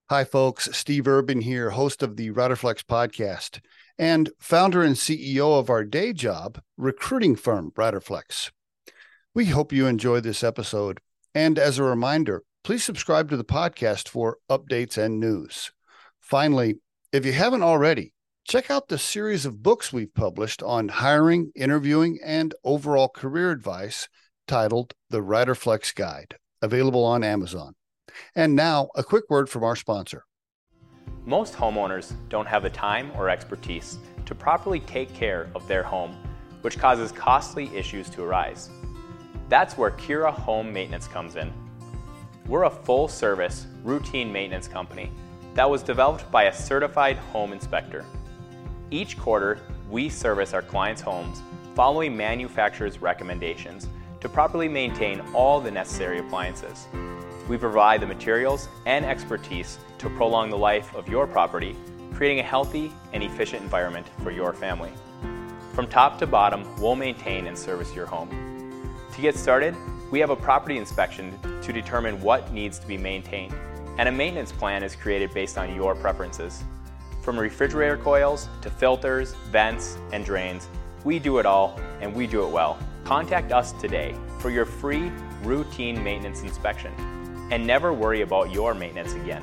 Hi, folks. Steve Urban here, host of the Riderflex podcast and founder and CEO of our day job recruiting firm, Riderflex. We hope you enjoy this episode. And as a reminder, please subscribe to the podcast for updates and news. Finally, if you haven't already, check out the series of books we've published on hiring, interviewing, and overall career advice titled The Riderflex Guide, available on Amazon. And now, a quick word from our sponsor. Most homeowners don't have the time or expertise to properly take care of their home, which causes costly issues to arise. That's where Kira Home Maintenance comes in. We're a full-service, routine maintenance company that was developed by a certified home inspector. Each quarter, we service our clients' homes following manufacturer's recommendations to properly maintain all the necessary appliances. We provide the materials and expertise to prolong the life of your property, creating a healthy and efficient environment for your family. From top to bottom, we'll maintain and service your home. To get started, we have a property inspection to determine what needs to be maintained, and a maintenance plan is created based on your preferences. From refrigerator coils to filters, vents, and drains, we do it all, and we do it well. Contact us today for your free routine maintenance inspection, and never worry about your maintenance again.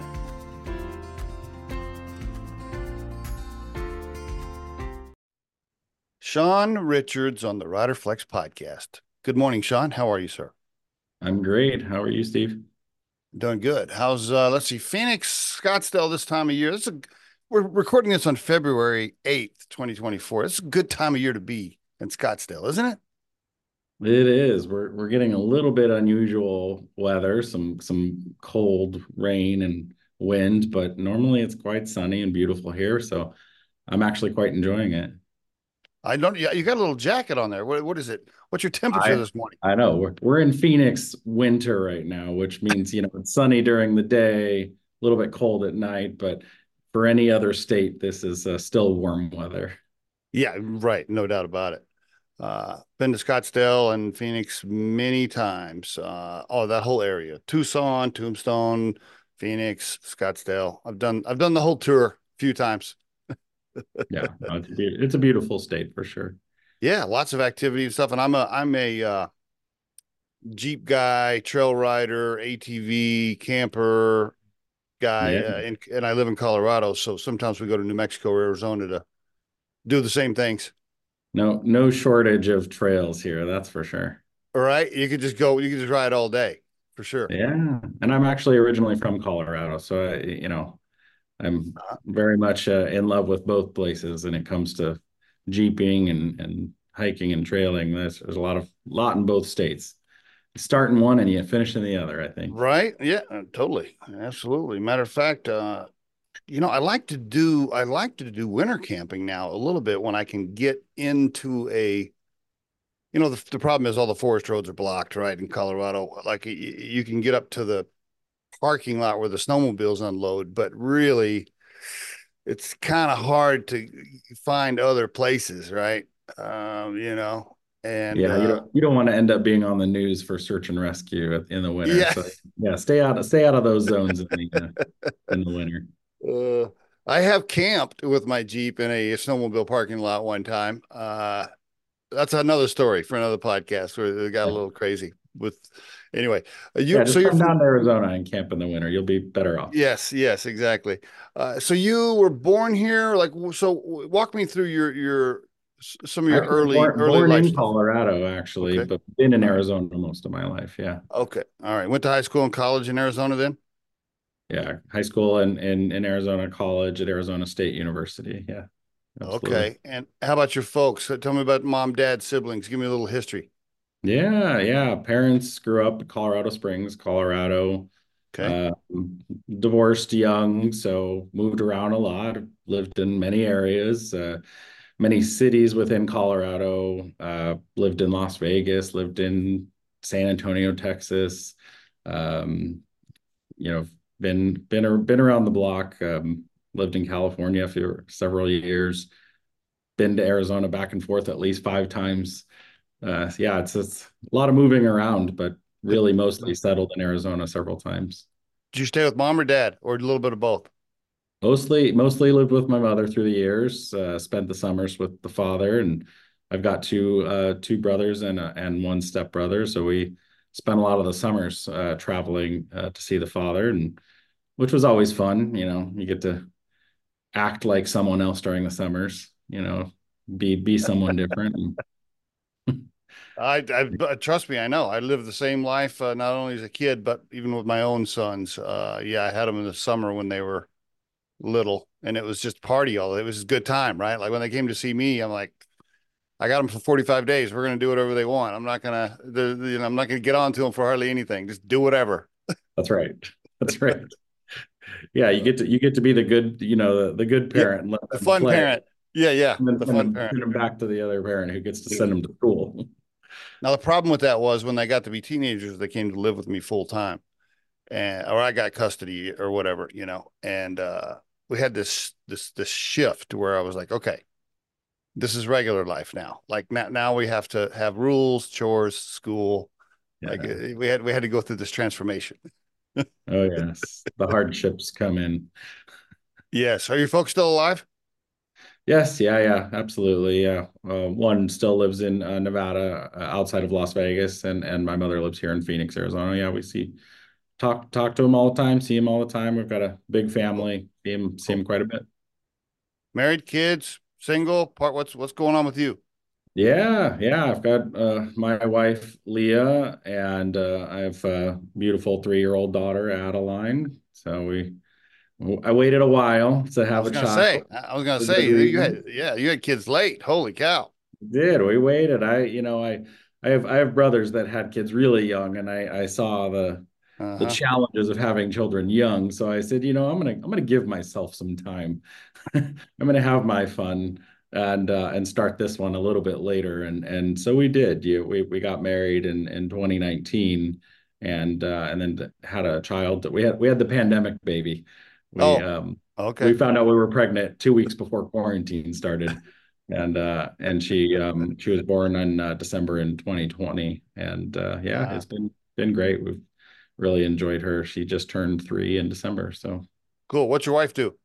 Sean Richards on the Riderflex podcast. Good morning, Sean. How are you, sir? I'm great. How are you, Steve? Doing good. How's let's see, Phoenix, Scottsdale this time of year? We're recording this on February 8th, 2024. It's a good time of year to be in Scottsdale, isn't it? It is. We're getting a little bit unusual weather, some cold rain and wind, but normally it's quite sunny and beautiful here, so I'm actually quite enjoying it. I don't. Yeah, you got a little jacket on there. What is it? What's your temperature this morning? I know we're in Phoenix winter right now, which means it's sunny during the day, a little bit cold at night, but for any other state, this is still warm weather. Yeah, right. No doubt about it. Been to Scottsdale and Phoenix many times. That whole area: Tucson, Tombstone, Phoenix, Scottsdale. I've done the whole tour a few times. Yeah, no, it's a beautiful state for sure. Yeah, lots of activity and stuff. And I'm a Jeep guy, trail rider, ATV, camper guy, Yeah, and I live in Colorado. So sometimes we go to New Mexico or Arizona to do the same things. no shortage of trails here, that's for sure. All right, you could just go, you could just ride all day for sure. Yeah, and I'm actually originally from Colorado, so I'm very much in love with both places. And it comes to jeeping and hiking and trailing. There's a lot in both states. You start in one and you finish in the other, I think. Right? Yeah, totally, absolutely. Matter of fact, I like to do winter camping now a little bit when I can get into a. The problem is all the forest roads are blocked, right? In Colorado, like you can get up to the parking lot where the snowmobiles unload, but really it's kind of hard to find other places, right? And Yeah, you don't want to end up being on the news for search and rescue in the winter. yeah, So yeah, stay out of those zones in the winter. uh, I have camped with my Jeep in a snowmobile parking lot one time. That's another story for another podcast where they got a little crazy with. Anyway, Yeah, you so just you're come from. down to Arizona and camp in the winter. You'll be better off. Yes, exactly. So you were born here, like so. Walk me through your some of your Actually, early born life in stuff. Colorado, actually, Okay, but been in all right. Arizona most of my life. Yeah. Okay, all right. Went to high school and college in Arizona then. Yeah. High school and in Arizona, college at Arizona State University. Yeah, absolutely. Okay, and how about your folks? Tell me about mom, dad, siblings. Give me a little history. Yeah. Yeah. Parents grew up in Colorado Springs, Colorado, Okay, uh, divorced young, so moved around a lot, lived in many areas, many cities within Colorado, lived in Las Vegas, lived in San Antonio, Texas. Um, you know, been around the block. Lived in California for several years. Been to Arizona back and forth at least 5 times. So yeah, it's a lot of moving around, but really mostly settled in Arizona several times. Did you stay with mom or dad, or a little bit of both? Mostly lived with my mother through the years. Spent the summers with the father, and I've got two brothers and one stepbrother. So we spent a lot of the summers traveling to see the father, and which was always fun. You get to act like someone else during the summers. Be someone different. Trust me, I know. I lived the same life, not only as a kid, but even with my own sons. Yeah, I had them in the summer when they were little, and it was just party all. It was a good time, right? Like when they came to see me, I'm like, I got them for 45 days. We're gonna do whatever they want. I'm not gonna get on to them for hardly anything. Just do whatever. That's right. That's right. Yeah, you get to be the good, the good Yeah, parent and let the them fun play, parent. Yeah, yeah, and then the send fun them, parent. send them back to the other parent who gets to send them to school. Now the problem with that was when they got to be teenagers, they came to live with me full time, and or I got custody or whatever, and we had this shift where I was like, okay, this is regular life now. Like now we have to have rules, chores, school. Like Yeah. we had to go through this transformation. Oh yes. The hardships come in. Yes. Are your folks still alive? Yes, yeah, yeah, absolutely. Yeah. One still lives in Nevada, outside of Las Vegas, and my mother lives here in Phoenix, Arizona. Yeah, we talk to him all the time, see him all the time. We've got a big Cool. family, see him Cool. quite a bit. Married, kids, single, part what's going on with you? Yeah, yeah. I've got my wife Leah, and I have a beautiful 3-year-old daughter Adeline. I waited a while to I have was a gonna child say, I was gonna for good say you had reason. yeah, you had kids late. Holy cow. Did we waited? I have brothers that had kids really young, and I saw the Uh-huh. challenges of having children young. So I said, I'm gonna give myself some time. I'm gonna have my fun and start this one a little bit later. And so we did. We got married in 2019, and then had a child. That we had the pandemic baby. We Oh, um we okay. found out we were pregnant 2 weeks before quarantine started, and she was born in December in 2020, and yeah, Uh, it's been great. We've really enjoyed her. She just turned 3 in December, so cool. What's your wife do?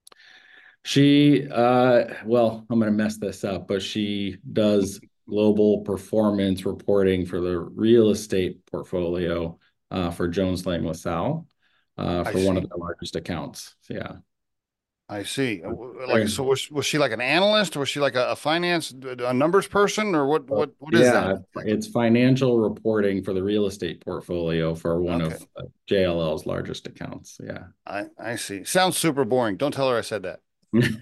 well, I'm gonna mess this up, but she does global performance reporting for the real estate portfolio for Jones Lang LaSalle I for one of see. their largest accounts. So, yeah. I see. Like, Very- so was she like an analyst? Was she like a finance, a numbers person, or what is that? Yeah, it's financial reporting for the real estate portfolio for one Okay. of JLL's largest accounts. Yeah. I see. Sounds super boring. Don't tell her I said that.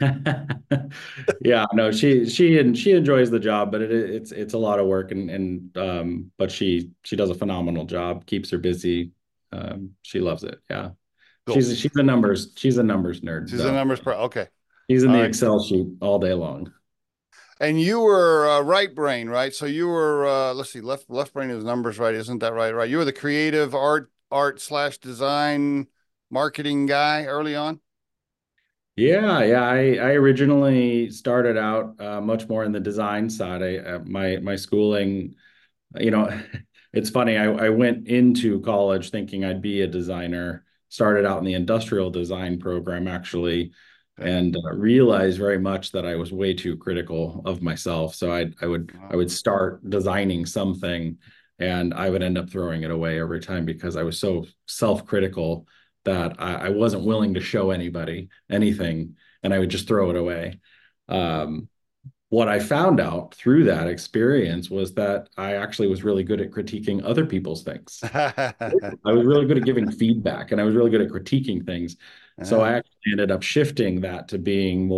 Yeah, no, she enjoys the job, but it's a lot of work, but she does a phenomenal job, keeps her busy. She loves it. Yeah. Cool. She's a numbers nerd She's a though. numbers pro. Okay. She's in All the right. Excel sheet all day long. And you were right brain, right? So you were let's see, left brain is numbers, right? Isn't that right? Right. You were the creative art slash design marketing guy early on. Yeah, yeah. I originally started out much more in the design side. My schooling, you know, it's funny. I went into college thinking I'd be a designer. Started out in the industrial design program actually, Okay. and realized very much that I was way too critical of myself. So I would start designing something, and I would end up throwing it away every time because I was so self-critical that I wasn't willing to show anybody anything, and I would just throw it away. Um, what I found out through that experience was that I actually was really good at critiquing other people's things. I was really good at giving feedback, and I was really good at critiquing things. So Uh-huh. I actually ended up shifting that to being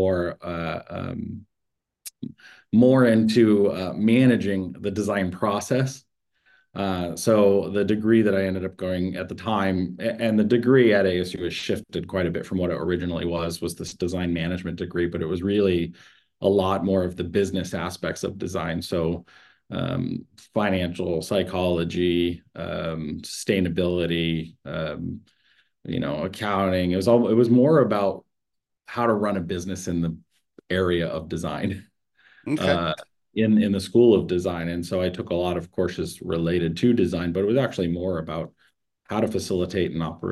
more into managing the design process. So the degree that I ended up going at the time, and the degree at ASU has shifted quite a bit from what it originally was this design management degree, but it was really a lot more of the business aspects of design. So financial psychology, sustainability, accounting. It was more about how to run a business in the area of design. Okay. uh, in the School of Design. And so I took a lot of courses related to design, but it was actually more about how to facilitate and operate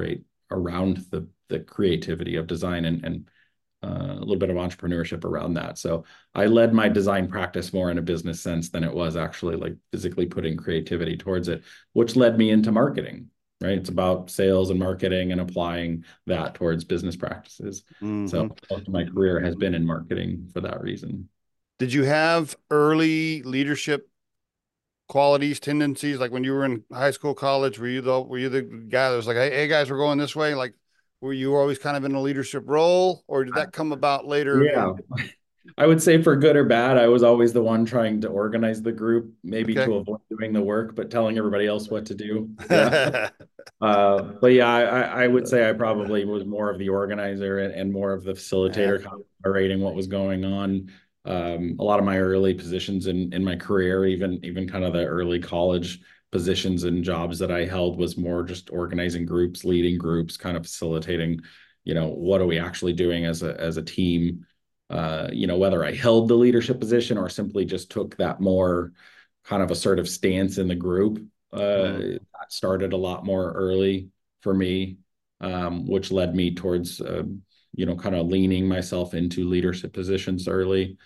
around the creativity of design and a little bit of entrepreneurship around that. So I led my design practice more in a business sense than it was actually like physically putting creativity towards it, which led me into marketing, right? It's about sales and marketing and applying that towards business practices. So most of my career has been in marketing for that reason. Did you have early leadership qualities, tendencies? Like when you were in high school, college, were you the guy that was like, hey guys, we're going this way? Like, were you always kind of in a leadership role, or did that come about later? Yeah. I would say for good or bad, I was always the one trying to organize the group, maybe Okay. to avoid doing the work, but telling everybody else what to do. Yeah. But yeah, I would say I probably was more of the organizer and more of the facilitator, kind of narrating what was going on. A lot of my early positions in my career, even kind of the early college positions and jobs that I held, was more just organizing groups, leading groups, kind of facilitating, what are we actually doing as a team? Whether I held the leadership position or simply just took that more kind of assertive stance in the group. That started a lot more early for me, which led me towards, kind of leaning myself into leadership positions early.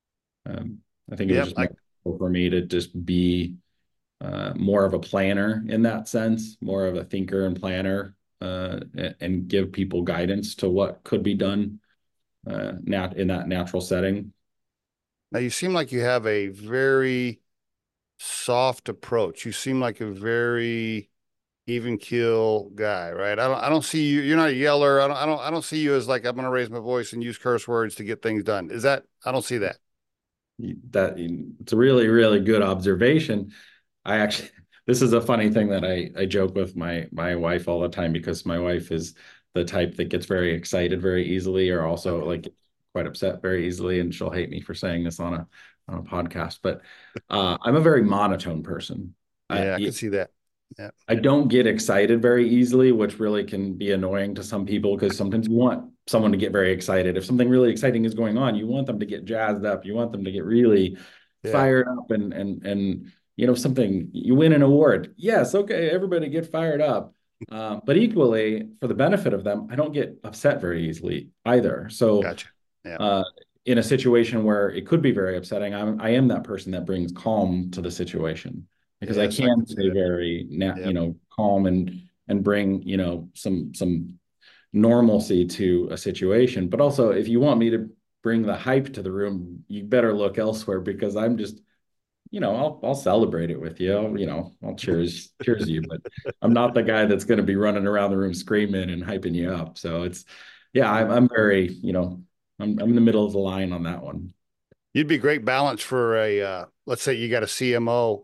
I think it was just more for me to just be more of a planner in that sense, more of a thinker and planner, and give people guidance to what could be done in that natural setting. Now you seem like you have a very soft approach. You seem like a very even keel guy, right? I don't see you. You're not a yeller. I don't see you as like, I'm going to raise my voice and use curse words to get things done. Is that? I don't see that. It's a really, really good observation. I actually, this is a funny thing that I joke with my wife all the time, because my wife is the type that gets very excited very easily, or also like quite upset very easily, and she'll hate me for saying this on a podcast. But I'm a very monotone person. Yeah, I can see that. Yeah. I don't get excited very easily, which really can be annoying to some people, because sometimes you want someone to get very excited. If something really exciting is going on, you want them to get jazzed up. You want them to get really fired up and something, you win an award. Yes, okay, everybody get fired up. But equally, for the benefit of them, I don't get upset very easily either. So gotcha. Yeah. In a situation where it could be very upsetting, I am that person that brings calm to the situation, because I can stay very calm and bring some normalcy to a situation. But also, if you want me to bring the hype to the room, you better look elsewhere, because I'm just I'll celebrate it with you. I'll cheers you, but I'm not the guy that's going to be running around the room screaming and hyping you up. So I'm very I'm in the middle of the line on that one. You'd be great balance for let's say you got a CMO,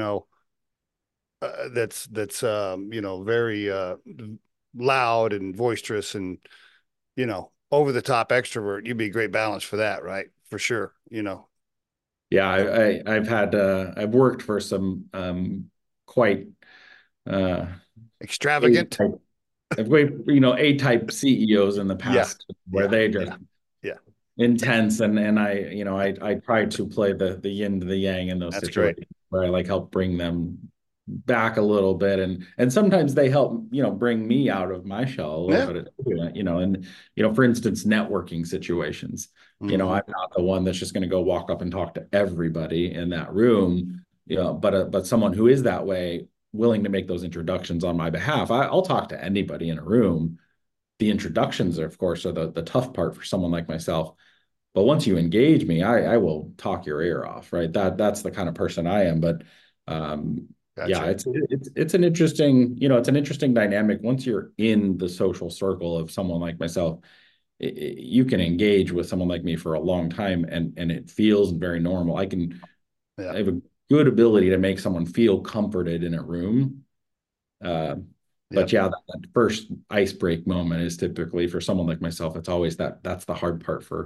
that's very loud and boisterous and over the top extrovert. You'd be a great balance for that, right? For sure. Yeah, I've worked for some quite extravagant, A-type CEOs in the past, where they just intense, and I try to play the yin to the yang in those situations, where I like help bring them back a little bit, and sometimes they help bring me out of my shell a little bit, and for instance, networking situations. I'm not the one that's just going to go walk up and talk to everybody in that room, but someone who is that way, willing to make those introductions on my behalf. I'll talk to anybody in a room. The introductions, of course, are the tough part for someone like myself. But once you engage me, I will talk your ear off, right? That's the kind of person I am. But yeah, it's an interesting, it's an interesting dynamic. Once you're in the social circle of someone like myself, you can engage with someone like me for a long time, and it feels very normal. I have a good ability to make someone feel comforted in a room. But that first ice break moment is typically, for someone like myself, it's always that's the hard part for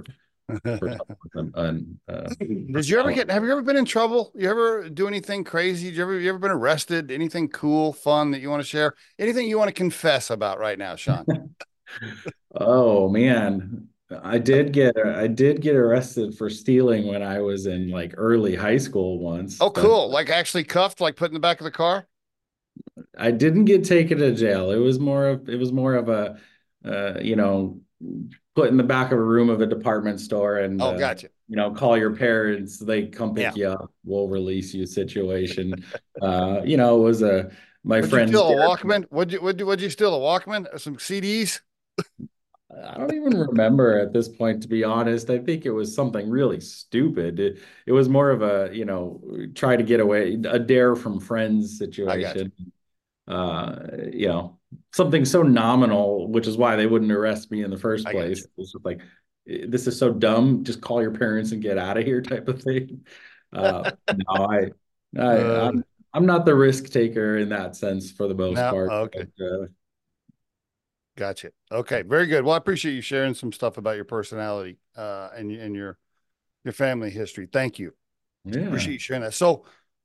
have you ever been in trouble? You ever do anything crazy? You ever been arrested? Anything cool, fun that you want to share? Anything you want to confess about right now, Sean? Oh man, I did get arrested for stealing when I was in like early high school once. Oh, cool. Like actually cuffed, like put in the back of the car? I didn't get taken to jail. It was more of a you know, put in the back of a room of a department store and Oh, gotcha. call your parents, they come Yeah. pick you up, we'll release you situation. It was a my Would you friend's steal a dad. Walkman? Would you steal a Walkman or some CDs? I don't even remember at this point, to be honest. I think it was something really stupid. It was more of a, try to get away, a dare from friends I got you. situation. Uh, you know, Something so nominal, which is why they wouldn't arrest me in the first I got place. you. It's just like, this is so dumb. Just call your parents and get out of here, type of thing. No, Uh, I'm not the risk taker in that sense for the most no, part. okay. Gotcha. Okay, very good. Well, I appreciate you sharing some stuff about your personality and your family history. Thank you. Yeah, Appreciate you sharing that. So,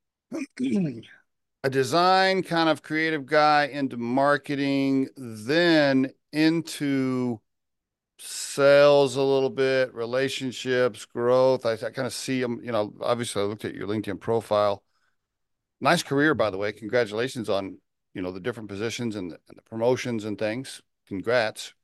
a design kind of creative guy into marketing, then into sales a little bit, relationships, growth. I kind of see them, obviously I looked at your LinkedIn profile. Nice career, by the way. Congratulations on, the different positions and the promotions and things. Congrats.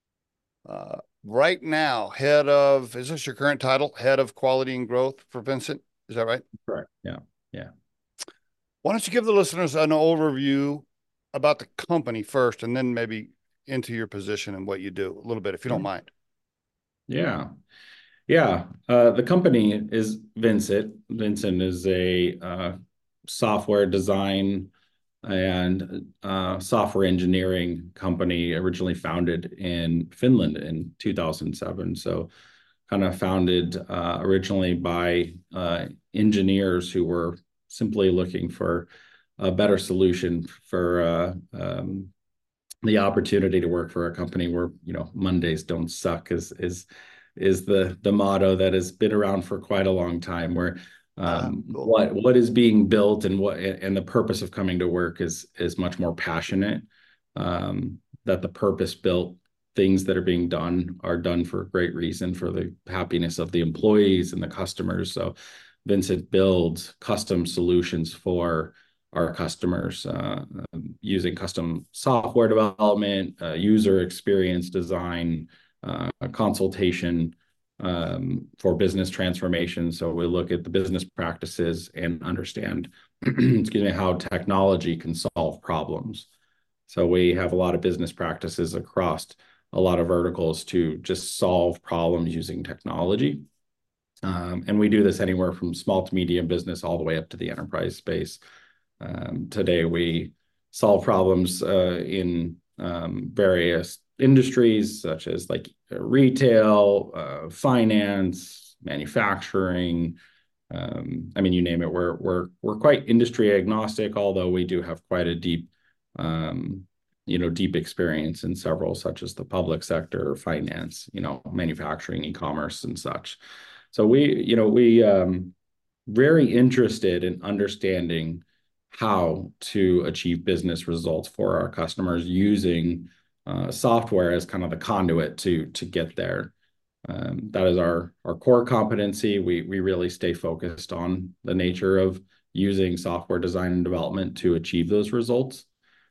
Right now, is this your current title? Head of quality and growth for Vincent? Is that right? correct. Yeah, yeah. Why don't you give the listeners an overview about the company first, and then maybe into your position and what you do a little bit, if you don't mind. Yeah. Yeah. The company is Vincent. Vincent is a software design and software engineering company originally founded in Finland in 2007. So, kind of founded originally by engineers who were simply looking for a better solution for the opportunity to work for a company where Mondays don't suck is the motto that has been around for quite a long time, where Cool. what is being built and the purpose of coming to work is much more passionate. That the purpose built things that are being done are done for a great reason, for the happiness of the employees and the customers. So Vincent builds custom solutions for our customers, using custom software development, user experience design, consultation for business transformation. So we look at the business practices and understand, excuse me, how technology can solve problems. So we have a lot of business practices across a lot of verticals to just solve problems using technology. And we do this anywhere from small to medium business all the way up to the enterprise space. Today, we solve problems in various industries, such as like retail, finance, manufacturing. I mean, you name it. We're quite industry agnostic, although we do have quite a deep experience in several, such as the public sector, finance, manufacturing, e-commerce, and such. So we very interested in understanding how to achieve business results for our customers using software as kind of the conduit to get there. That is our core competency. We really stay focused on the nature of using software design and development to achieve those results.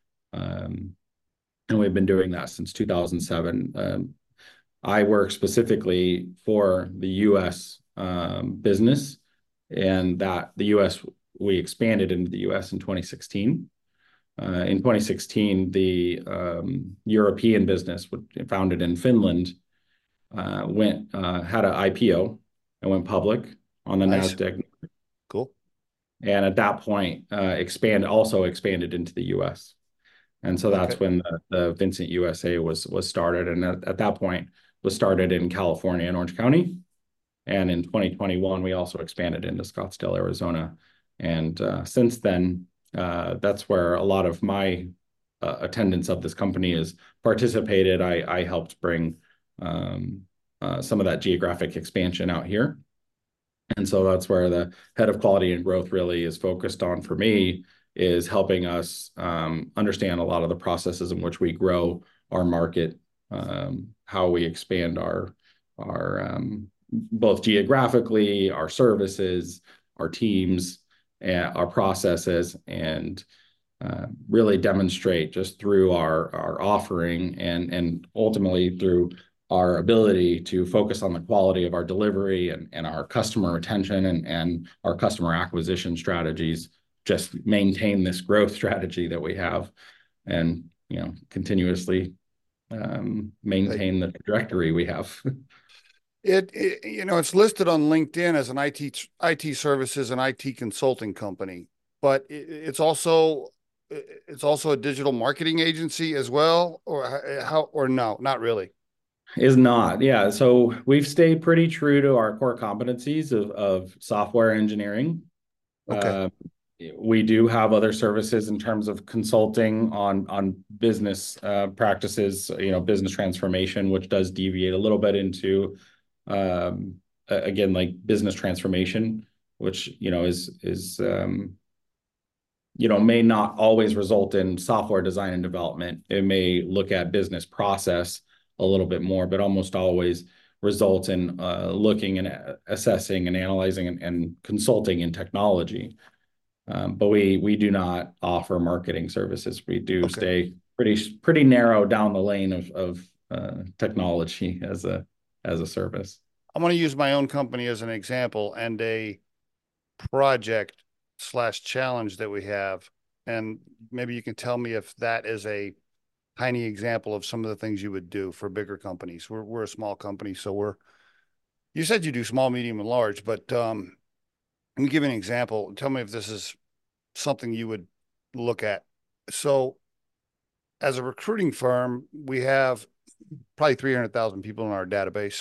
And we've been doing that since 2007. I work specifically for the U.S. Business, and that the U.S. we expanded into the U.S. in 2016. In 2016, the European business, founded in Finland, had an IPO and went public on the Nice. NASDAQ. Cool. And at that point, expanded into the U.S. And so Okay. that's when the Vincent USA was started. And at that point, was started in California and Orange County. And in 2021, we also expanded into Scottsdale, Arizona. And since then, that's where a lot of my attendance of this company is participated. I helped bring some of that geographic expansion out here. And so that's where the head of quality and growth really is focused on for me, is helping us understand a lot of the processes in which we grow our market, how we expand our both geographically, our services, our teams, and our processes, and really demonstrate just through our offering and ultimately through our ability to focus on the quality of our delivery and our customer retention and our customer acquisition strategies, just maintain this growth strategy that we have and, continuously maintain the trajectory we have. It's listed on LinkedIn as an IT services and IT consulting company, but it's also a digital marketing agency as well, or no, not really. Is not. Yeah. So we've stayed pretty true to our core competencies of software engineering. Okay. Uh, we do have other services in terms of consulting on business practices, business transformation, which does deviate a little bit into again, like business transformation, which may not always result in software design and development. It may look at business process a little bit more, but almost always result in looking and assessing and analyzing and consulting in technology. But we do not offer marketing services. We do Okay. stay pretty narrow down the lane of technology as a service. I'm going to use my own company as an example and a project/challenge that we have. And maybe you can tell me if that is a tiny example of some of the things you would do for bigger companies. We're a small company, so you said you do small, medium, and large, but let me give you an example. Tell me if this is something you would look at. So, as a recruiting firm, we have probably 300,000 people in our database.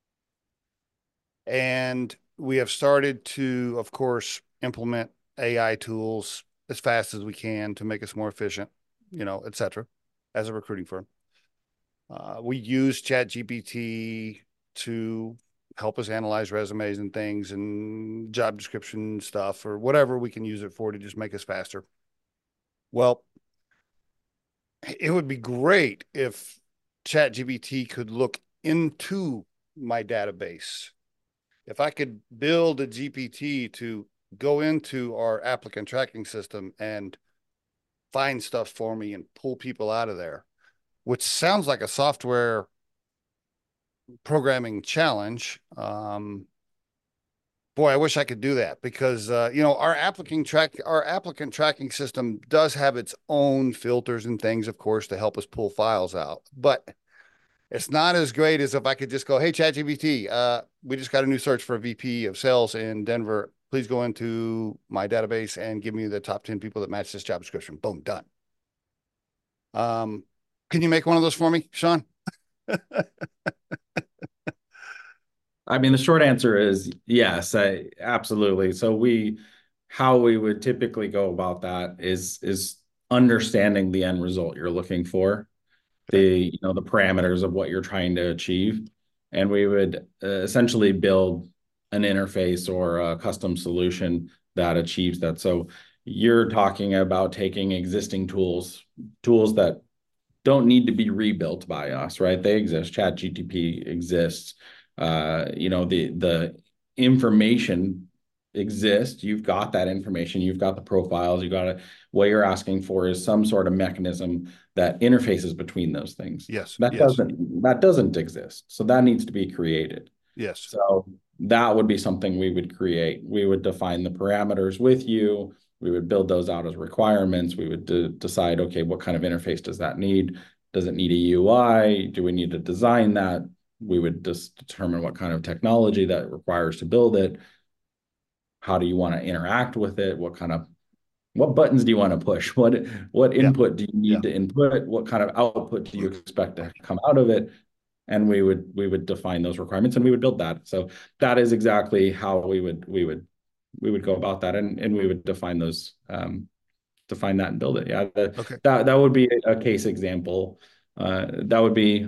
And we have started to, of course, implement AI tools as fast as we can to make us more efficient, et cetera, as a recruiting firm. We use ChatGPT to help us analyze resumes and things and job description stuff or whatever we can use it for to just make us faster. Well, it would be great if ChatGPT could look into my database. If I could build a GPT to go into our applicant tracking system and find stuff for me and pull people out of there, which sounds like a software programming challenge. Boy, I wish I could do that because our applicant tracking system does have its own filters and things, of course, to help us pull files out. But it's not as great as if I could just go, "Hey, ChatGPT, we just got a new search for a VP of sales in Denver. Please go into my database and give me the top 10 people that match this job description." Boom, done. Can you make one of those for me, Sean? I mean, the short answer is yes, absolutely. So how we would typically go about that is understanding the end result you're looking for, the parameters of what you're trying to achieve, and we would essentially build an interface or a custom solution that achieves that. So you're talking about taking existing tools that don't need to be rebuilt by us, right? They exist. ChatGPT exists. The information exists. You've got that information. You've got the profiles. What you're asking for is some sort of mechanism that interfaces between those things. Yes. That Yes. doesn't exist. So that needs to be created. Yes. So that would be something we would create. We would define the parameters with you. We would build those out as requirements. We would decide, okay, what kind of interface does that need? Does it need a UI? Do we need to design that? We would just determine what kind of technology that it requires to build it. How do you want to interact with it? What buttons do you want to push? What input do you need to input? What kind of output do you expect to come out of it? And we would define those requirements and we would build that. So that is exactly how we would go about that, and we would define that and build it. Yeah, Okay. that would be a case example. That would be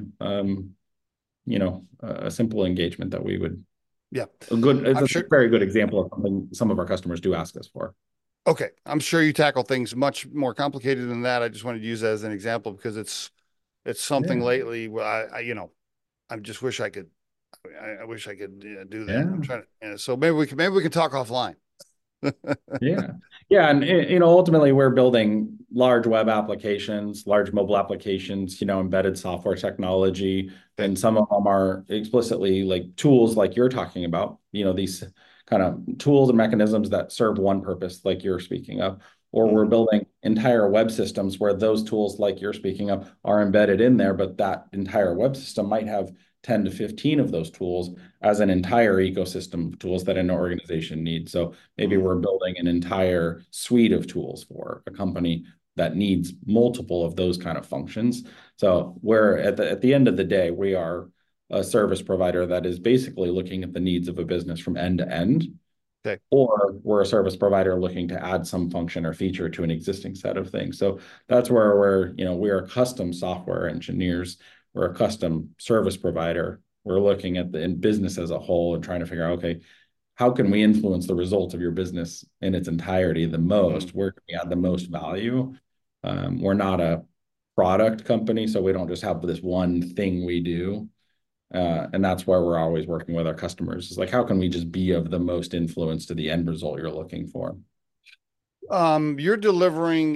a simple engagement that we would. Yeah. It's I'm a sure. very good example of something some of our customers do ask us for. Okay. I'm sure you tackle things much more complicated than that. I just wanted to use that as an example because it's something Yeah. lately where I just wish I could. I wish I could do that. Yeah. I'm trying to. So maybe we can talk offline. Yeah. Yeah. And, ultimately, we're building large web applications, large mobile applications, embedded software technology. Okay. And some of them are explicitly like tools like you're talking about, these kind of tools and mechanisms that serve one purpose, like you're speaking of. Or we're Mhm. building entire web systems where those tools, like you're speaking of, are embedded in there, but that entire web system might have 10 to 15 of those tools as an entire ecosystem of tools that an organization needs. So maybe Mhm. we're building an entire suite of tools for a company that needs multiple of those kind of functions. So we're at the end of the day, we are a service provider that is basically looking at the needs of a business from end to end, Okay. or we're a service provider looking to add some function or feature to an existing set of things. So that's where we are custom software engineers. We're a custom service provider. We're looking at the business as a whole and trying to figure out, okay, how can we influence the result of your business in its entirety the Mhm. most? Where can we add the most value? We're not a product company, so we don't just have this one thing we do. And that's why we're always working with our customers. It's like, how can we just be of the most influence to the end result you're looking for? You're delivering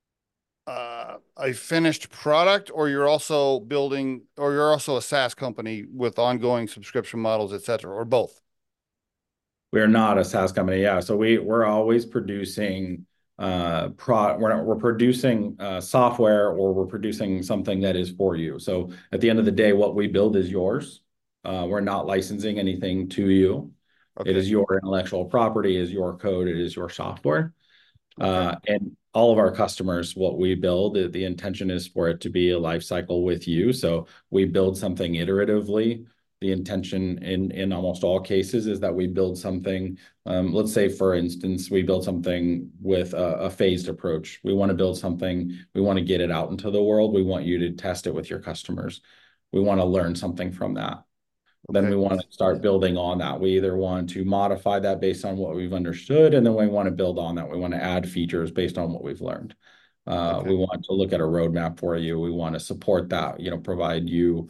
a finished product, or you're also building, or you're also a SaaS company with ongoing subscription models, et cetera, or both? We're not a SaaS company, yeah. So we're always producing we're producing software, or we're producing something that is for you. So at the end of the day, what we build is yours. We're not licensing anything to you. It Okay. is your intellectual property, is your code, it is your software. Okay. And all of our customers, what we build, the intention is for it to be a life cycle with you. So we build something iteratively. The intention in almost all cases is that we build something. Let's say, for instance, we build something with a phased approach. We want to build something. We want to get it out into the world. We want you to test it with your customers. We want to learn something from that. Then Okay. we want to start building on that. We either want to modify that based on what we've understood, and then we want to build on that. We want to add features based on what we've learned. Okay. We want to look at a roadmap for you. We want to support that, provide you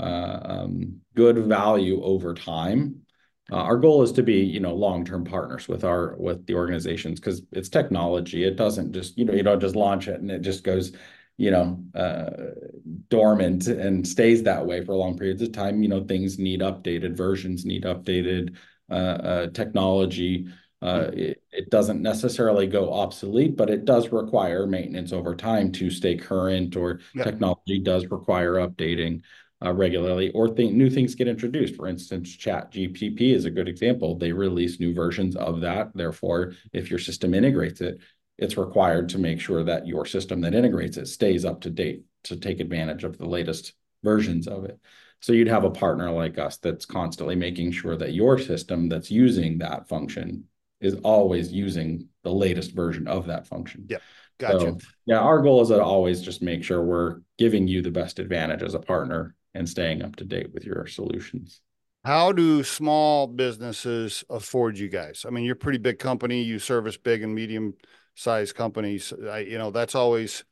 good value over time. Our goal is to be, long-term partners with the organizations, because it's technology. It doesn't just, you don't just launch it and it just goes, you know, uh, dormant and stays that way for long periods of time. Things need updated, versions need updated, technology. It doesn't necessarily go obsolete, but it does require maintenance over time to stay current, or Yeah. technology does require updating regularly, or new things get introduced. For instance, Chat GPT is a good example. They release new versions of that. Therefore, if your system integrates it, it's required to make sure that your system that integrates it stays up to date to take advantage of the latest versions of it. So you'd have a partner like us that's constantly making sure that your system that's using that function is always using the latest version of that function. Yeah. Gotcha. So yeah, our goal is to always just make sure we're giving you the best advantage as a partner and staying up to date with your solutions. How do small businesses afford you guys? I mean, you're a pretty big company. You service big and medium sized companies. That's always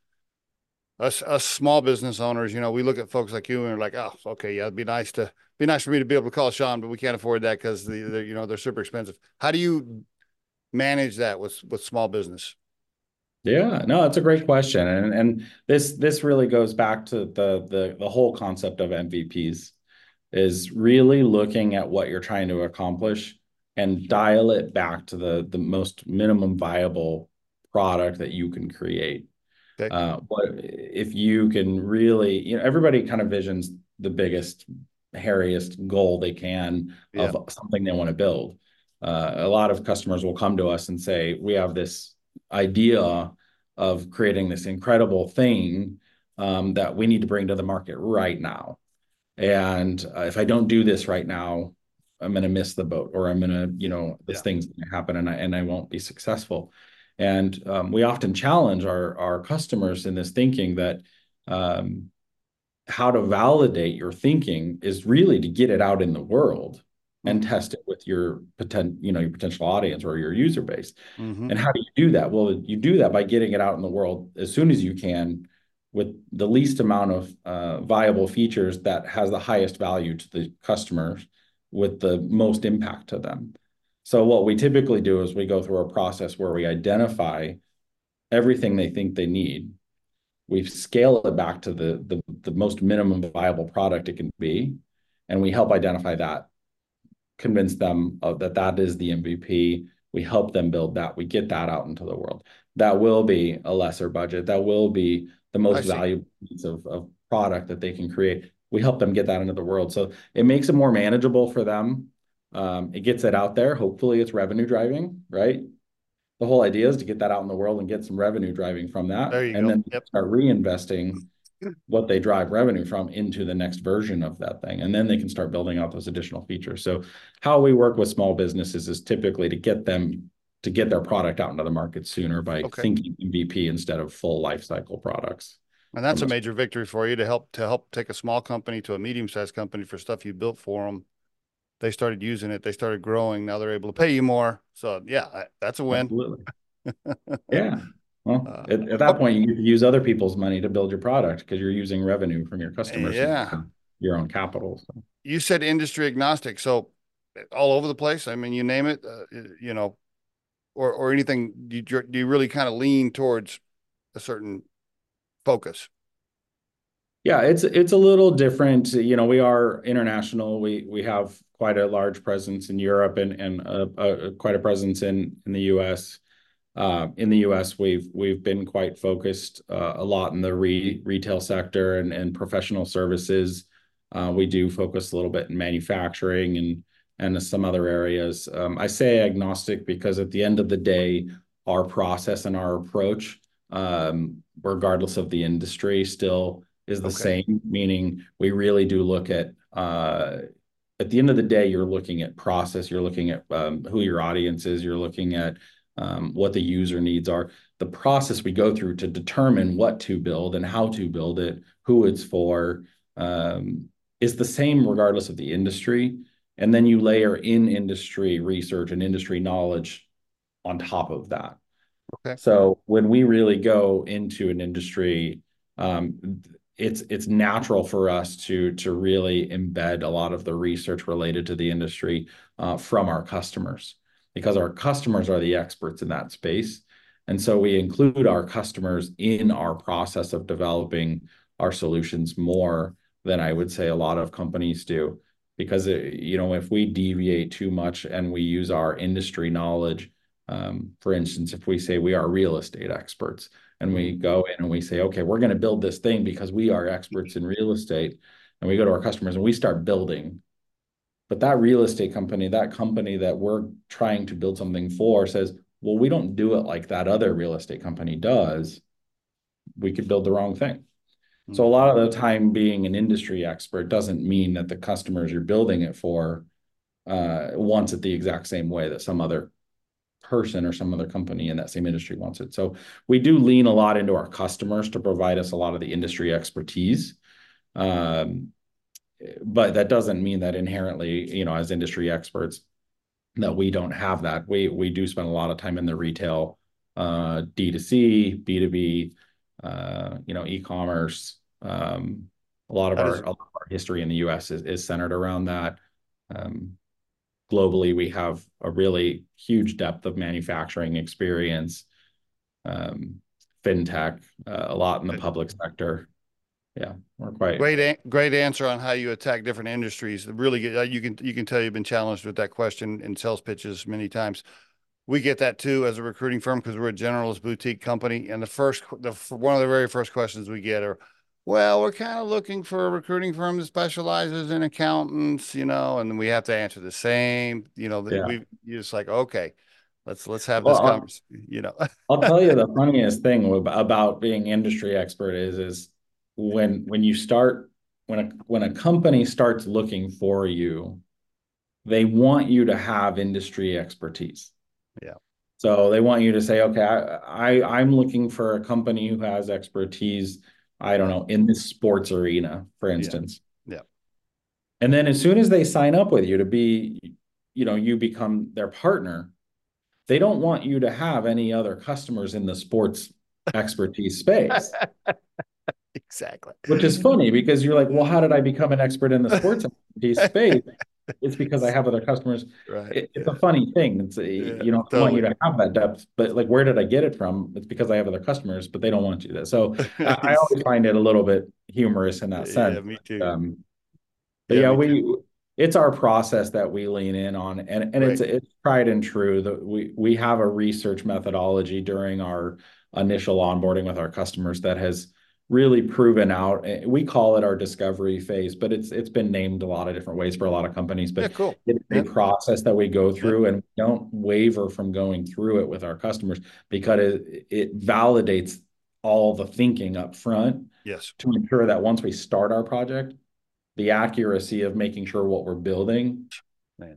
us small business owners. We look at folks like you and we're like, oh, okay, yeah, it'd be nice for me to be able to call Sean, but we can't afford that because they're super expensive. How do you manage that with small business? Yeah, no, it's a great question. And this really goes back to the whole concept of MVPs, is really looking at what you're trying to accomplish and dial it back to the most minimum viable product that you can create. Okay. What if you can really, everybody kind of visions the biggest, hairiest goal they can Yeah. of something they want to build. A lot of customers will come to us and say, we have this idea of creating this incredible thing that we need to bring to the market right now. And if I don't do this right now, I'm going to miss the boat, or I'm going to, this Yeah. thing's going to happen, and I won't be successful. And we often challenge our customers in this thinking that um, how to validate your thinking is really to get it out in the world and Mm-hmm. test it with your potential audience or your user base. Mm-hmm. And how do you do that? Well, you do that by getting it out in the world as soon as you can, with the least amount of viable features that has the highest value to the customers with the most impact to them. So what we typically do is we go through a process where we identify everything they think they need. We scale it back to the most minimum viable product it can be, and we help identify that, convince them of that is the MVP. We help them build that. We get that out into the world. That will be a lesser budget. That will be the I most see. valuable piece of product that they can create. We help them get that into the world. So it makes it more manageable for them. It gets it out there. Hopefully it's revenue driving, right? The whole idea is to get that out in the world and get some revenue driving from that, There you and go. then Yep. start reinvesting what they drive revenue from into the next version of that thing. And then they can start building out those additional features. So how we work with small businesses is typically to get their product out into the market sooner by Okay. thinking MVP instead of full life cycle products. And that's a major victory for you to help take a small company to a medium-sized company for stuff you built for them. They started using it. They started growing. Now they're able to pay you more. So yeah, that's a win. Absolutely. Yeah. Well, Uh, at that point, you get to use other people's money to build your product because you're using revenue from your customers instead yeah. of your own capital. So. You said industry agnostic, so all over the place. I mean, you name it, or anything. Do you really kind of lean towards a certain focus? Yeah, it's a little different. You know, we are international. We have quite a large presence in Europe and quite a presence in the U.S. In the U.S., we've been quite focused a lot in the retail sector and professional services. We do focus a little bit in manufacturing and some other areas. I say agnostic because at the end of the day, our process and our approach, regardless of the industry, still is the Okay. same, meaning we really do look at the end of the day, you're looking at process, you're looking at who your audience is, you're looking at what the user needs are. The process we go through to determine what to build and how to build it, who it's for, is the same regardless of the industry. And then you layer in industry research and industry knowledge on top of that. Okay. So when we really go into an industry, it's natural for us to really embed a lot of the research related to the industry from our customers, because our customers are the experts in that space. And so we include our customers in our process of developing our solutions more than I would say a lot of companies do. Because if we deviate too much and we use our industry knowledge, for instance, if we say we are real estate experts and we go in and we say, okay, we're going to build this thing because we are experts in real estate, and we go to our customers and we start building. But that real estate company, that company that we're trying to build something for says, well, we don't do it like that other real estate company does. We could build the wrong thing. So a lot of the time being an industry expert doesn't mean that the customers you're building it for wants it the exact same way that some other person or some other company in that same industry wants it. So we do lean a lot into our customers to provide us a lot of the industry expertise. But that doesn't mean that inherently, as industry experts, that we don't have that. We do spend a lot of time in the retail, D2C, B2B, e-commerce. A lot of our history in the US is centered around that. Globally, we have a really huge depth of manufacturing experience, fintech, a lot in the public sector. Yeah, we're quite great answer on how you attack different industries. Really good. You can tell you've been challenged with that question in sales pitches many times. We get that too as a recruiting firm because we're a generalist boutique company. And one of the very first questions we get are, well, we're kind of looking for a recruiting firm that specializes in accountants, and we have to answer the same, yeah. you're just like, okay, let's have this Well, conversation, I'll tell you the funniest thing about being industry expert is when a company starts looking for you, they want you to have industry expertise. Yeah. So they want you to say, okay, I'm looking for a company who has expertise, I don't know, in this sports arena, for instance. Yeah. And then as soon as they sign up with you to be, you become their partner, they don't want you to have any other customers in the sports expertise space. Exactly. Which is funny because you're like, well, how did I become an expert in the sports expertise space? it's because I have other customers. Right. It's Yeah. a funny thing. Yeah. I want you Totally. to have that depth, but like, where did I get it from? It's because I have other customers, but they don't want you to. So I always find it a little bit humorous in that Yeah. sense. Me too. But Yeah. yeah, Me too. it's our process that we lean in on, and Right. it's tried and true that we have a research methodology during our initial onboarding with our customers that has really proven out. We call it our discovery phase, but it's been named a lot of different ways for a lot of companies. Yeah. But Cool. it's a Yeah. process that we go Yeah. through, and we don't waver from going through it with our customers because it validates all the thinking up front Yes. to ensure that once we start our project, the accuracy of making sure what we're building Man.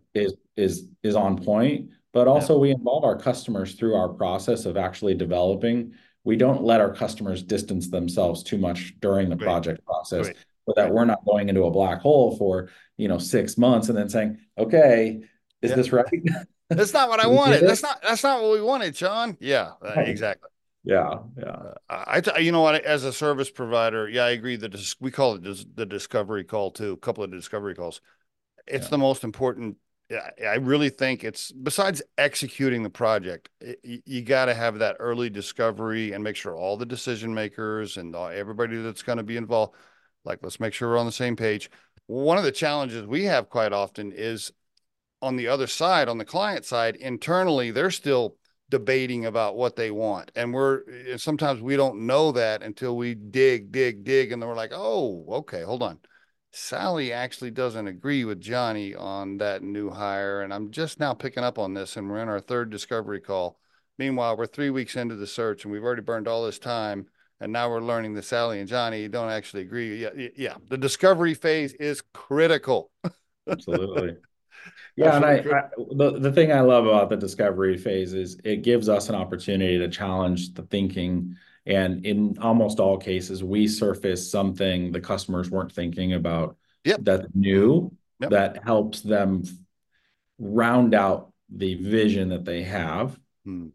is on point. But Yeah. also we involve our customers through our process of actually developing. We don't let our customers distance themselves too much during the Great. project process Great. so that Great. we're not going into a black hole for 6 months and then saying, okay, is Yeah. this right? That's not what I We did wanted. it. That's not what we wanted, Sean. Yeah. Right. Exactly. Yeah, yeah, You know what? As a service provider, yeah, I agree. We call it the discovery call too. A couple of discovery calls. It's yeah. the most important. Yeah, I really think it's besides executing the project, you got to have that early discovery and make sure all the decision makers and everybody that's going to be involved, like, let's make sure we're on the same page. One of the challenges we have quite often is on the other side, on the client side, internally, they're still debating about what they want. And sometimes we don't know that until we dig. And then we're like, oh, okay, hold on. Sally actually doesn't agree with Johnny on that new hire. And I'm just now picking up on this. And we're in our third discovery call. Meanwhile, we're 3 weeks into the search and we've already burned all this time. And now we're learning that Sally and Johnny don't actually agree. Yeah. Yeah. The discovery phase is critical. Absolutely. Yeah, and Absolutely I critical. the thing I love about the discovery phase is it gives us an opportunity to challenge the thinking. And in almost all cases, we surface something the customers weren't thinking about Yep. that's Mm-hmm. new Yep. that helps them round out the vision that they have. Mm.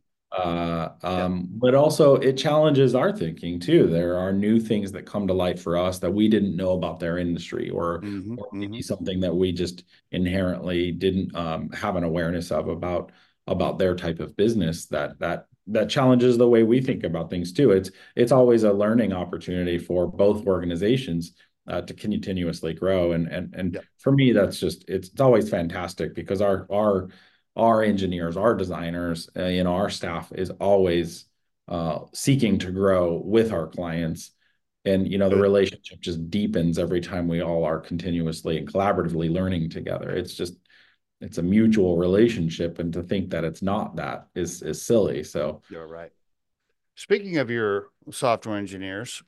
Yep. But also it challenges our thinking too. There are new things that come to light for us that we didn't know about their industry, Mm-hmm. or Mm-hmm. maybe something that we just inherently didn't have an awareness of about their type of business that challenges the way we think about things too. It's always a learning opportunity for both organizations to continuously grow. And Yep. for me, that's just it's always fantastic because our engineers, our designers, our staff is always seeking to grow with our clients. And, the Good. relationship just deepens every time we all are continuously and collaboratively learning together. It's a mutual relationship. And to think that it's not that is silly. So, You're right. Speaking of your software engineers,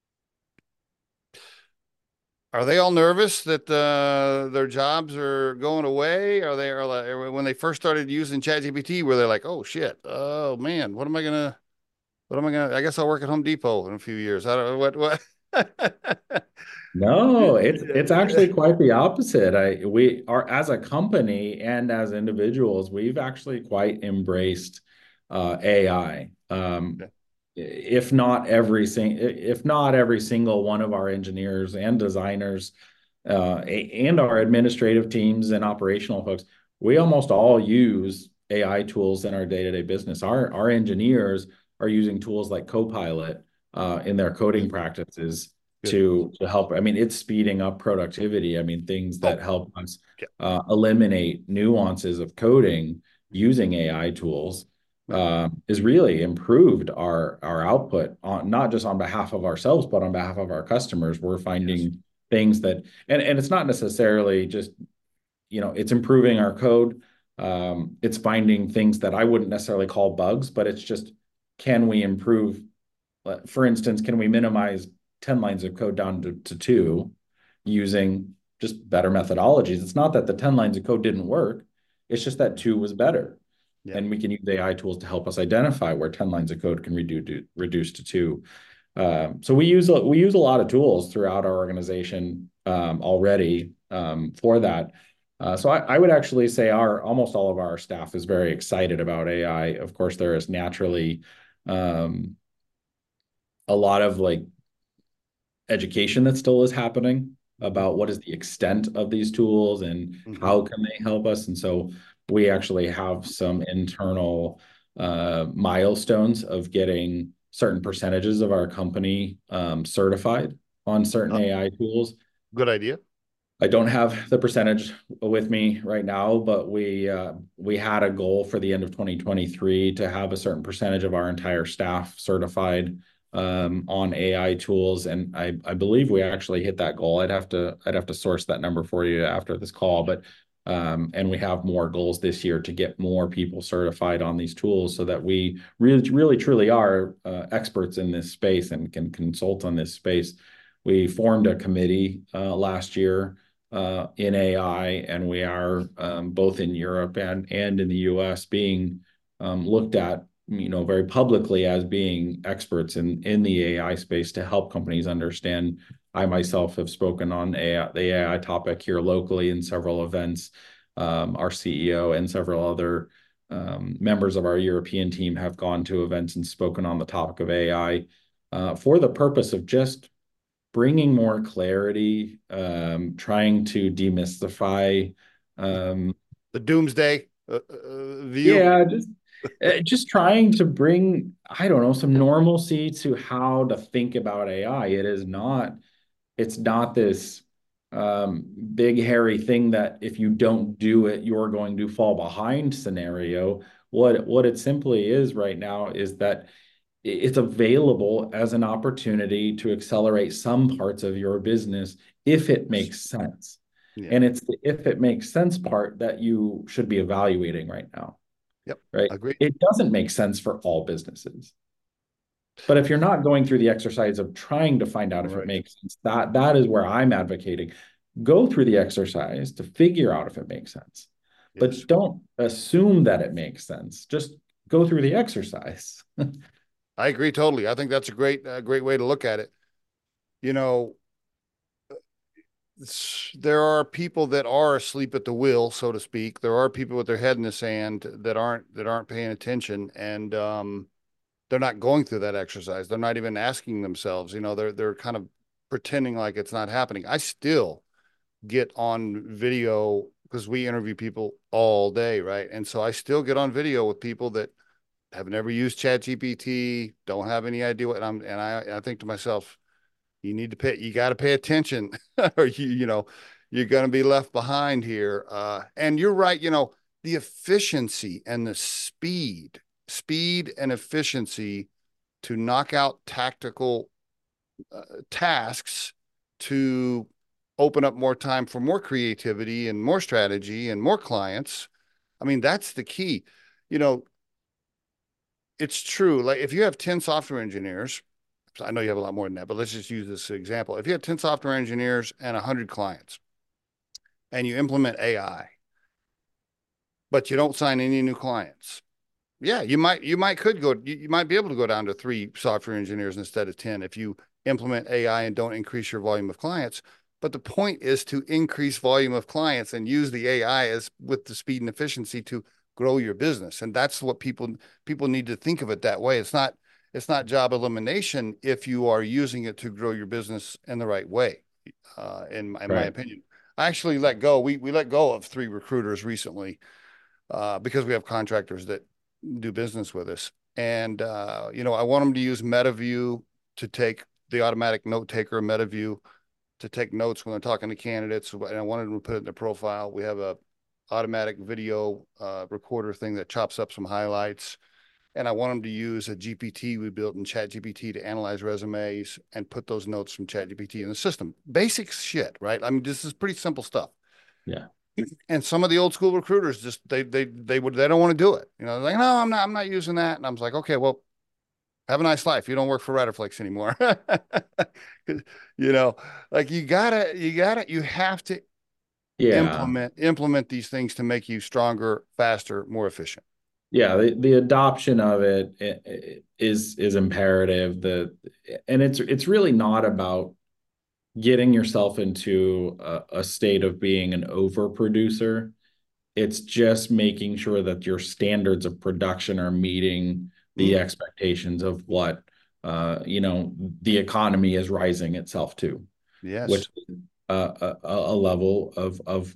are they all nervous that their jobs are going away? When they first started using ChatGPT, were they like, "Oh shit, oh man, what am I gonna? I guess I'll work at Home Depot in a few years. I don't know what." no, it's actually quite the opposite. We are, as a company and as individuals, we've actually quite embraced AI. If not every single one of our engineers and designers, and our administrative teams and operational folks, we almost all use AI tools in our day-to-day business. Our engineers are using tools like Copilot in their coding Good. practices Good. to help. I mean, it's speeding up productivity. I mean, things Oh, that help us yeah. eliminate nuances of coding using AI tools Right. is really improved our output on not just on behalf of ourselves, but on behalf of our customers. We're Yes. finding things that, and it's not necessarily just, it's improving our code. It's finding things that I wouldn't necessarily call bugs, but it's just, can we improve? For instance, can we minimize 10 lines of code down to two using just better methodologies? It's not that the 10 lines of code didn't work. It's just that two was better. Yeah. And we can use AI tools to help us identify where 10 lines of code can reduce to two. So we use a lot of tools throughout our organization already for that. So I would actually say almost all of our staff is very excited about AI. Of course, there is naturally um, a lot of like education that still is happening about what is the extent of these tools and Mhm. how can they help us. And so we actually have some internal milestones of getting certain percentages of our company certified on certain Uh, AI tools. Good idea. I don't have the percentage with me right now, but we had a goal for the end of 2023 to have a certain percentage of our entire staff certified on AI tools, and I believe we actually hit that goal. I'd have to source that number for you after this call, but and we have more goals this year to get more people certified on these tools so that we really truly are experts in this space and can consult on this space. We formed a committee last year in AI, and we are both in Europe and in the US being looked at, very publicly as being experts in the AI space to help companies understand. I myself have spoken on the AI topic here locally in several events. Our CEO and several other members of our European team have gone to events and spoken on the topic of AI for the purpose of just bringing more clarity, trying to demystify. Um, The doomsday view. yeah, just trying to bring, I don't know, some normalcy to how to think about AI. It's not this big hairy thing that if you don't do it, you're going to fall behind scenario. What it simply is right now is that it's available as an opportunity to accelerate some parts of your business if it makes sense. Yeah. And it's the if it makes sense part that you should be evaluating right now, Yep. right? Agreed. It doesn't make sense for all businesses. But if you're not going through the exercise of trying to find out if it Right. makes sense, that is where I'm advocating. Go through the exercise to figure out if it makes sense. Yes. But don't assume that it makes sense. Just go through the exercise. I agree totally. I think that's a great way to look at it. You know, there are people that are asleep at the wheel, so to speak. There are people with their head in the sand that aren't paying attention, and they're not going through that exercise. They're not even asking themselves. They're kind of pretending like it's not happening. I still get on video because we interview people all day, right? And so I still get on video with people that have never used ChatGPT, don't have any idea what I think to myself, you got to pay attention or you're going to be left behind here. And you're right. The efficiency and the speed and efficiency to knock out tactical tasks to open up more time for more creativity and more strategy and more clients. I mean, that's the key. You know, it's true. Like if you have 10 software engineers, I know you have a lot more than that, but let's just use this example. If you have 10 software engineers and 100 clients and you implement AI, but you don't sign any new clients, yeah, you might be able to go down to 3 software engineers instead of 10 if you implement AI and don't increase your volume of clients. But the point is to increase volume of clients and use the AI as with the speed and efficiency to grow your business. And that's what people need to think of it that way. It's not job elimination if you are using it to grow your business in the right way. In my Right. opinion, I actually let go. We let go of 3 recruiters recently because we have contractors that do business with us. And, I want them to use MetaView to take the automatic note taker, MetaView to take notes when they're talking to candidates. And I wanted them to put it in their profile. We have a automatic video recorder thing that chops up some highlights. And I want them to use a GPT we built in ChatGPT to analyze resumes and put those notes from ChatGPT in the system. Basic shit, right? I mean, this is pretty simple stuff. Yeah. And some of the old school recruiters just they don't want to do it. They're like, no, I'm not using that. And I was like, okay, well, have a nice life. You don't work for Riderflex anymore. you know, like you have to Yeah. implement these things to make you stronger, faster, more efficient. Yeah, the adoption of it is imperative. And it's really not about getting yourself into a state of being an overproducer. It's just making sure that your standards of production are meeting the Mm, expectations of what the economy is rising itself to, which yes. a level of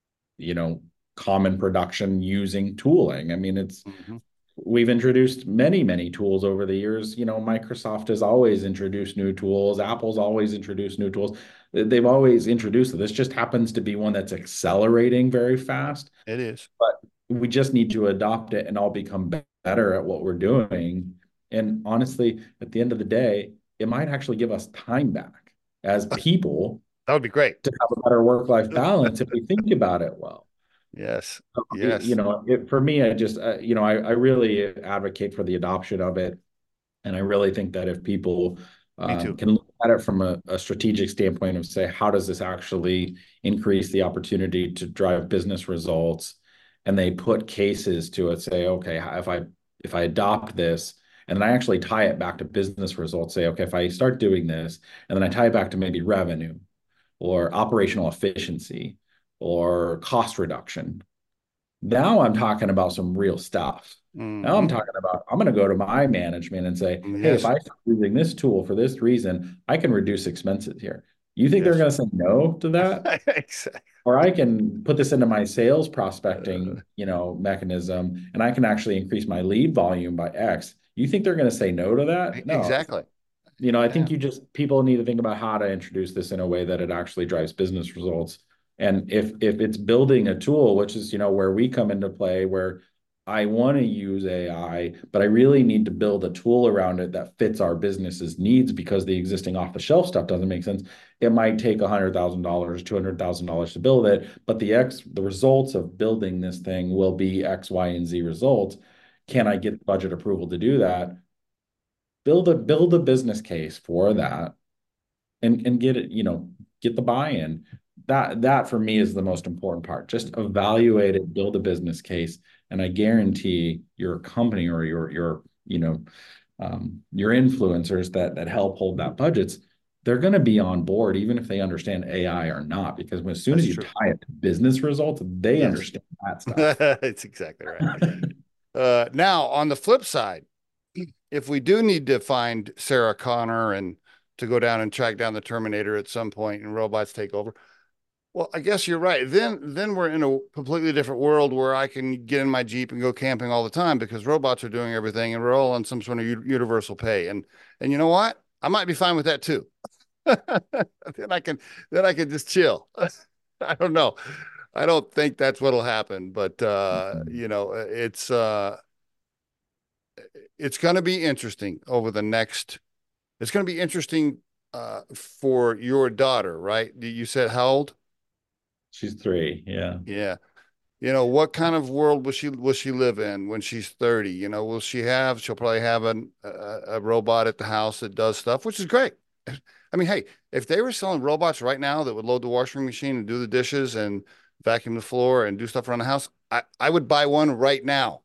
common production using tooling. I mean, Hmm. we've introduced many tools over the years. Microsoft has always introduced new tools. Apple's always introduced new tools. They've always introduced it. This just happens to be one that's accelerating very fast, It is. but we just need to adopt it and all become better at what we're doing. And honestly, at the end of the day, it might actually give us time back as people That would be great. to have a better work-life balance if we think about it well. Yes. Yes. For me, I just, I really advocate for the adoption of it. And I really think that if people Me too. can look at it from a strategic standpoint of say, how does this actually increase the opportunity to drive business results? And they put cases to it, say, okay, if I adopt this, and then I actually tie it back to business results, say, okay, if I start doing this, and then I tie it back to maybe revenue or operational efficiency or cost reduction. Now I'm talking about some real stuff. Now I'm Hmm. talking about, I'm going to go to my management and say, hey, if Yes. I start using this tool for this reason, I can reduce expenses here. You think they're Yes. going to say no to that? Exactly. Or I can put this into my sales prospecting, mechanism, and I can actually increase my lead volume by X. You think they're going to say no to that? No. Exactly. I Yeah. think people need to think about how to introduce this in a way that it actually drives business results. And if it's building a tool, which is, where we come into play, where I want to use AI, but I really need to build a tool around it that fits our business's needs because the existing off-the-shelf stuff doesn't make sense. It might take $100,000, $200,000 to build it, but the results of building this thing will be X, Y, and Z results. Can I get budget approval to do that? Build a business case for that and get it, get the buy-in. That for me is the most important part. Just evaluate it, build a business case, and I guarantee your company or your influencers that help hold that budgets, they're going to be on board even if they understand AI or not, because as soon That's as you true. tie it to business results, they Yes. understand that stuff. It's exactly right. Now, on the flip side, if we do need to find Sarah Connor and to go down and track down the Terminator at some point and robots take over, well, I guess you're right. Then we're in a completely different world where I can get in my Jeep and go camping all the time because robots are doing everything and we're all on some sort of universal pay. And you know what? I might be fine with that too. then I can then I can just chill. I don't know. I don't think that's what'll happen, but it's going to be interesting over the next. It's going to be interesting for your daughter, right? You said how old? She's 3, yeah. Yeah. What kind of world will she live in when she's 30? Will she'll probably have a robot at the house that does stuff, which is great. I mean, hey, if they were selling robots right now that would load the washing machine and do the dishes and vacuum the floor and do stuff around the house, I would buy one right now.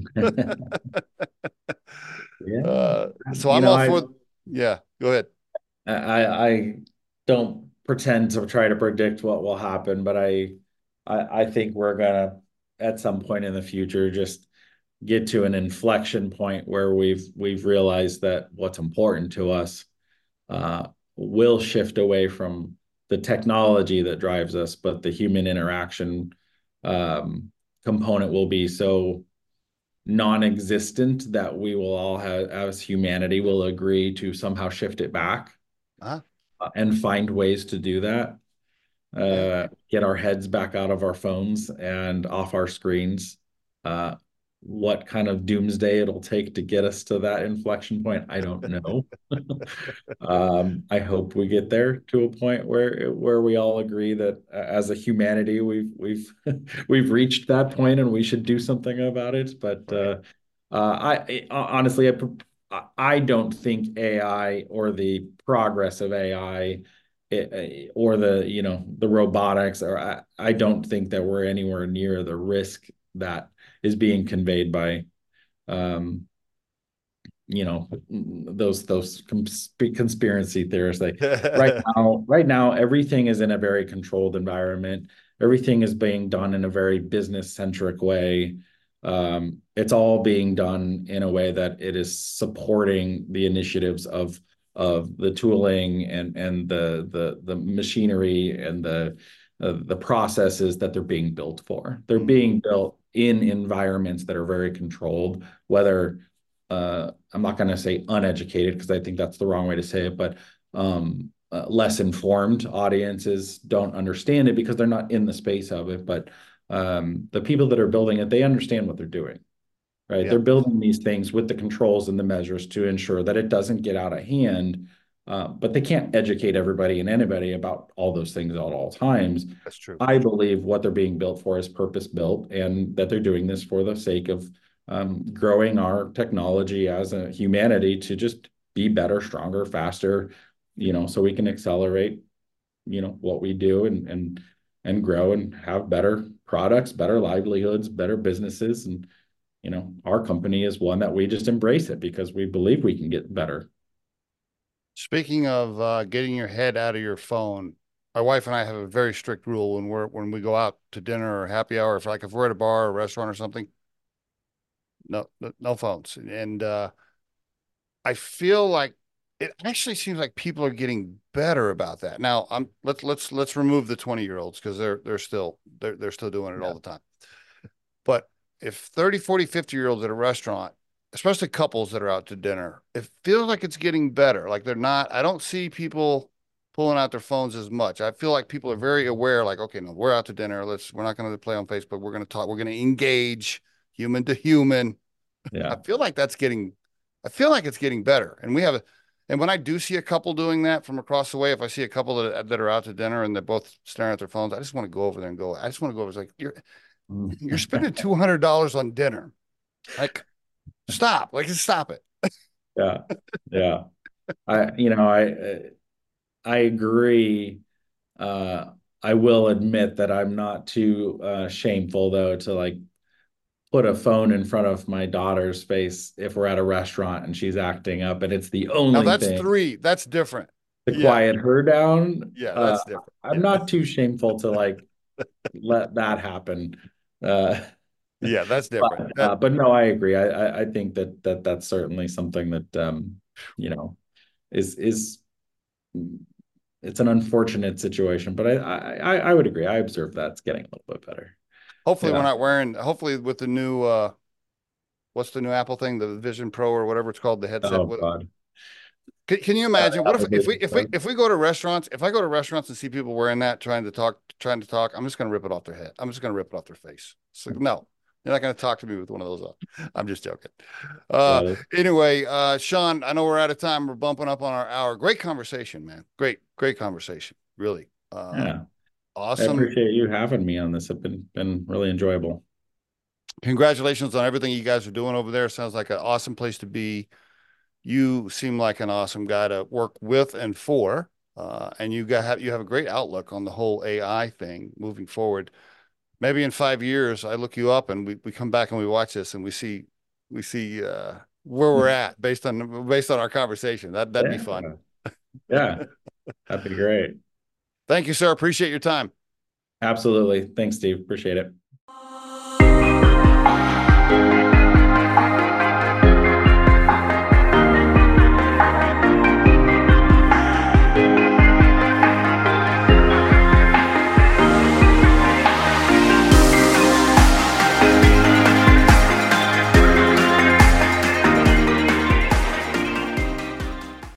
Yeah. So You I'm know, all I for, yeah, go ahead. I don't pretend to try to predict what will happen, but I think we're gonna at some point in the future just get to an inflection point where we've realized that what's important to us will shift away from the technology that drives us, but the human interaction component will be so non-existent that we will all have, as humanity, will agree to somehow shift it back Huh? and find ways to do that. Yeah. Get our heads back out of our phones and off our screens. Uh, what kind of doomsday it'll take to get us to that inflection point, I don't know. I hope we get there to a point where we all agree that as a humanity we've we've reached that point and we should do something about it. But Right. I honestly I don't think AI or the progress of AI or the robotics, or I don't think that we're anywhere near the risk that is being conveyed by um, those conspiracy theorists. Like right now everything is in a very controlled environment. Everything is being done in a very business centric way. It's all being done in a way that it is supporting the initiatives of the tooling and the machinery and the processes that they're being built for. They're being built in environments that are very controlled, whether I'm not going to say uneducated because I think that's the wrong way to say it, but less informed audiences don't understand it because they're not in the space of it. But the people that are building it, they understand what they're doing, right? They're building these things with the controls and the measures to ensure that it doesn't get out of hand. But they can't educate everybody and anybody about all those things at all times. That's true. I believe what they're being built for is purpose built, and that they're doing this for the sake of growing our technology as a humanity to just be better, stronger, faster, so we can accelerate, what we do and grow and have better products, better livelihoods, better businesses. And, our company is one that we just embrace it because we believe we can get better. Speaking of getting your head out of your phone, my wife and I have a very strict rule when we go out to dinner or happy hour. If we're at a bar or a restaurant or something, no phones. And I feel like it actually seems like people are getting better about that. Now, let's remove the 20-year-olds because they're still doing it all the time. But if 30, 40, 50-year-olds at a restaurant, especially couples that are out to dinner, it feels like it's getting better. Like I don't see people pulling out their phones as much. I feel like people are very aware, like, okay, no, we're out to dinner. We're not going to play on Facebook. We're going to talk. We're going to engage human to human. Yeah. I feel like it's getting better. And when I do see a couple doing that from across the way, if I see a couple that are out to dinner and they're both staring at their phones, I just want to go over there and go. I just want to go over. It's like you're spending $200 on dinner. Like, stop. Like, just stop it. Yeah. Yeah. I agree. I will admit that I'm not too shameful though to like put a phone in front of my daughter's face if we're at a restaurant and she's acting up and it's the only Now that's thing that's different. to quiet her down. Yeah, that's different. I'm not too shameful to like let that happen. Yeah, that's different. But no, I agree. I think that's certainly something that is it's an unfortunate situation, but I would agree. I observe that's getting a little bit better. Hopefully we're not wearing, hopefully with the new, what's the new Apple thing, the Vision Pro or whatever it's called, the headset. Oh, God. Can you imagine what if we go to restaurants, if I go to restaurants and see people wearing that, trying to talk, I'm just going to rip it off their head. I'm just going to rip it off their face. It's like, no, you're not going to talk to me with one of those on. I'm just joking. Anyway, Sean, I know we're out of time. We're bumping up on our hour. Great conversation, man. Great conversation. Really. Yeah. Awesome. I appreciate you having me on this. It's been really enjoyable. Congratulations on everything you guys are doing over there. Sounds like an awesome place to be. You seem like an awesome guy to work with and for, and you have a great outlook on the whole AI thing moving forward. Maybe in 5 years, I look you up and we come back and we watch this and we see where we're at based on our conversation. That'd be fun. Yeah, that'd be great. Thank you, sir. Appreciate your time. Absolutely. Thanks, Steve. Appreciate it.